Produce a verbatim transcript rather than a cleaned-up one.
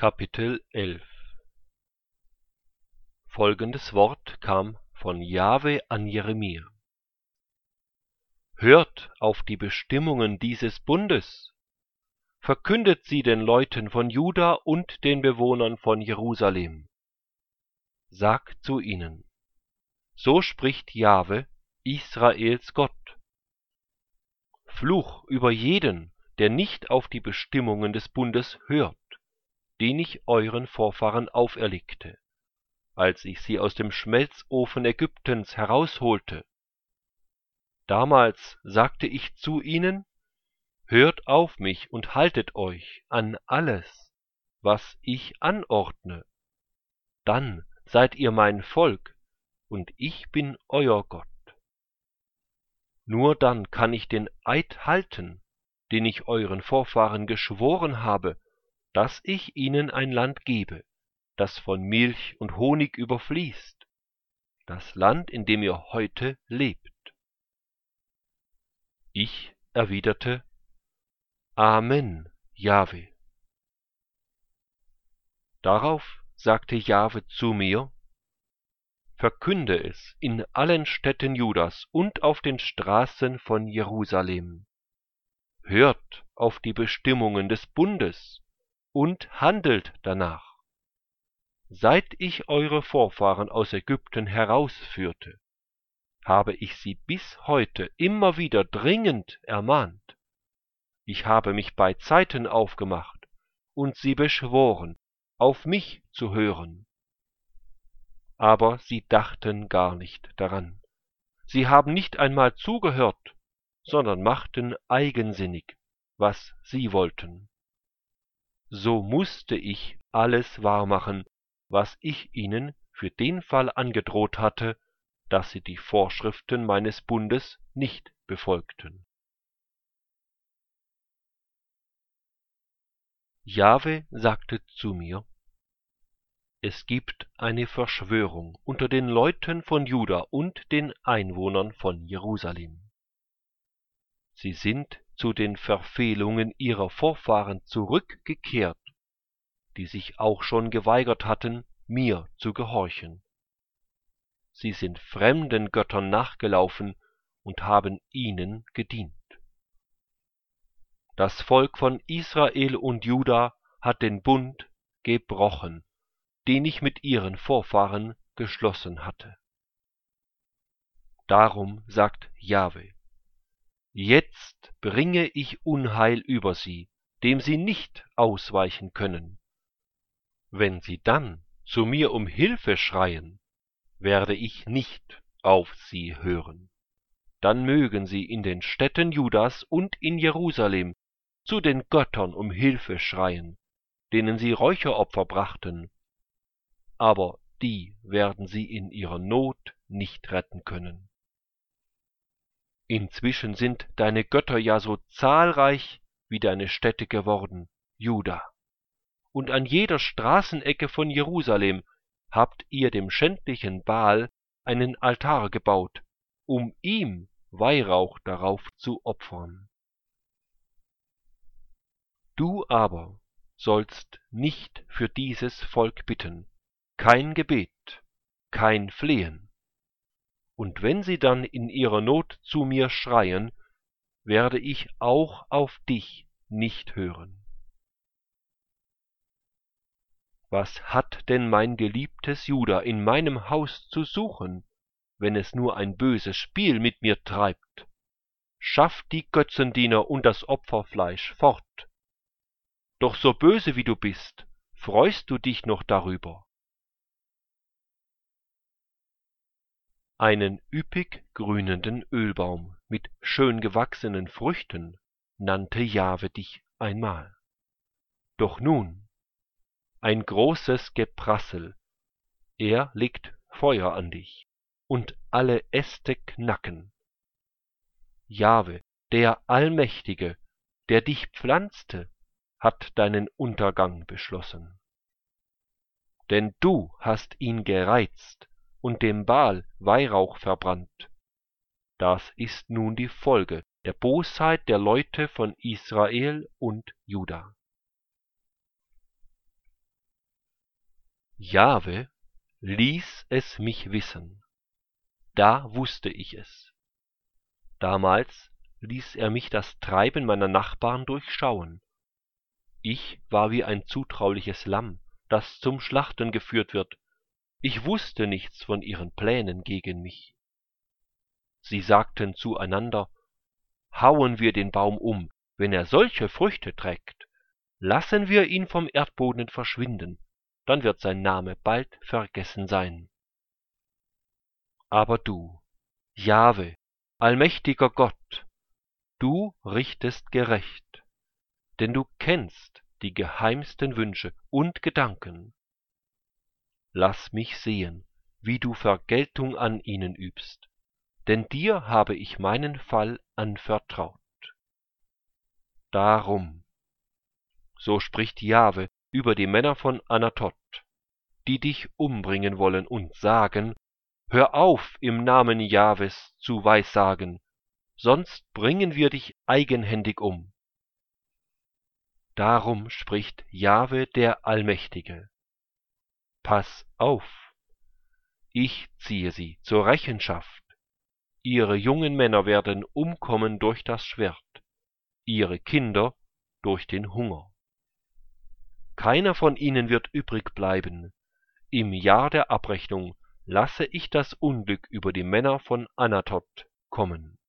Kapitel elf. Folgendes Wort kam von Jahwe an Jeremia: Hört auf die Bestimmungen dieses Bundes, verkündet sie den Leuten von Juda und den Bewohnern von Jerusalem. Sagt zu ihnen: So spricht Jahwe, Israels Gott. Fluch über jeden, der nicht auf die Bestimmungen des Bundes hört, den ich euren Vorfahren auferlegte, als ich sie aus dem Schmelzofen Ägyptens herausholte. Damals sagte ich zu ihnen: Hört auf mich und haltet euch an alles, was ich anordne. Dann seid ihr mein Volk, und ich bin euer Gott. Nur dann kann ich den Eid halten, den ich euren Vorfahren geschworen habe, dass ich ihnen ein Land gebe, das von Milch und Honig überfließt, das Land, in dem ihr heute lebt. Ich erwiderte: Amen, Jahwe. Darauf sagte Jahwe zu mir: Verkünde es in allen Städten Judas und auf den Straßen von Jerusalem. Hört auf die Bestimmungen des Bundes und handelt danach. Seit ich eure Vorfahren aus Ägypten herausführte, habe ich sie bis heute immer wieder dringend ermahnt. Ich habe mich bei Zeiten aufgemacht und sie beschworen, auf mich zu hören. Aber sie dachten gar nicht daran. Sie haben nicht einmal zugehört, sondern machten eigensinnig, was sie wollten. So musste ich alles wahrmachen, was ich ihnen für den Fall angedroht hatte, dass sie die Vorschriften meines Bundes nicht befolgten. Jahwe sagte zu mir: Es gibt eine Verschwörung unter den Leuten von Juda und den Einwohnern von Jerusalem. Sie sind zu den Verfehlungen ihrer Vorfahren zurückgekehrt, die sich auch schon geweigert hatten, mir zu gehorchen. Sie sind fremden Göttern nachgelaufen und haben ihnen gedient. Das Volk von Israel und Juda hat den Bund gebrochen, den ich mit ihren Vorfahren geschlossen hatte. Darum sagt Jahwe: Jetzt bringe ich Unheil über sie, dem sie nicht ausweichen können. Wenn sie dann zu mir um Hilfe schreien, werde ich nicht auf sie hören. Dann mögen sie in den Städten Judas und in Jerusalem zu den Göttern um Hilfe schreien, denen sie Räucheropfer brachten, aber die werden sie in ihrer Not nicht retten können. Inzwischen sind deine Götter ja so zahlreich wie deine Städte geworden, Juda. Und an jeder Straßenecke von Jerusalem habt ihr dem schändlichen Baal einen Altar gebaut, um ihm Weihrauch darauf zu opfern. Du aber sollst nicht für dieses Volk bitten, kein Gebet, kein Flehen. Und wenn sie dann in ihrer Not zu mir schreien, werde ich auch auf dich nicht hören. Was hat denn mein geliebtes Juda in meinem Haus zu suchen, wenn es nur ein böses Spiel mit mir treibt? Schafft die Götzendiener und das Opferfleisch fort. Doch so böse wie du bist, freust du dich noch darüber. Einen üppig grünenden Ölbaum mit schön gewachsenen Früchten nannte Jahwe dich einmal. Doch nun ein großes Geprassel, er legt Feuer an dich, und alle Äste knacken. Jahwe, der Allmächtige, der dich pflanzte, hat deinen Untergang beschlossen. Denn du hast ihn gereizt und dem Baal Weihrauch verbrannt. Das ist nun die Folge der Bosheit der Leute von Israel und Juda. Jahve ließ es mich wissen, da wusste ich es. Damals ließ er mich das Treiben meiner Nachbarn durchschauen. Ich war wie ein zutrauliches Lamm, das zum Schlachten geführt wird. Ich wusste nichts von ihren Plänen gegen mich. Sie sagten zueinander: Hauen wir den Baum um, wenn er solche Früchte trägt. Lassen wir ihn vom Erdboden verschwinden, dann wird sein Name bald vergessen sein. Aber du, Jahve, allmächtiger Gott, du richtest gerecht, denn du kennst die geheimsten Wünsche und Gedanken. Lass mich sehen, wie du Vergeltung an ihnen übst, denn dir habe ich meinen Fall anvertraut. Darum, so spricht Jahve über die Männer von Anatot, die dich umbringen wollen und sagen: Hör auf, im Namen Jahves zu weissagen, sonst bringen wir dich eigenhändig um. Darum spricht Jahve der Allmächtige: Pass auf, ich ziehe sie zur Rechenschaft. Ihre jungen Männer werden umkommen durch das Schwert, ihre Kinder durch den Hunger. Keiner von ihnen wird übrig bleiben. Im Jahr der Abrechnung lasse ich das Unglück über die Männer von Anatot kommen.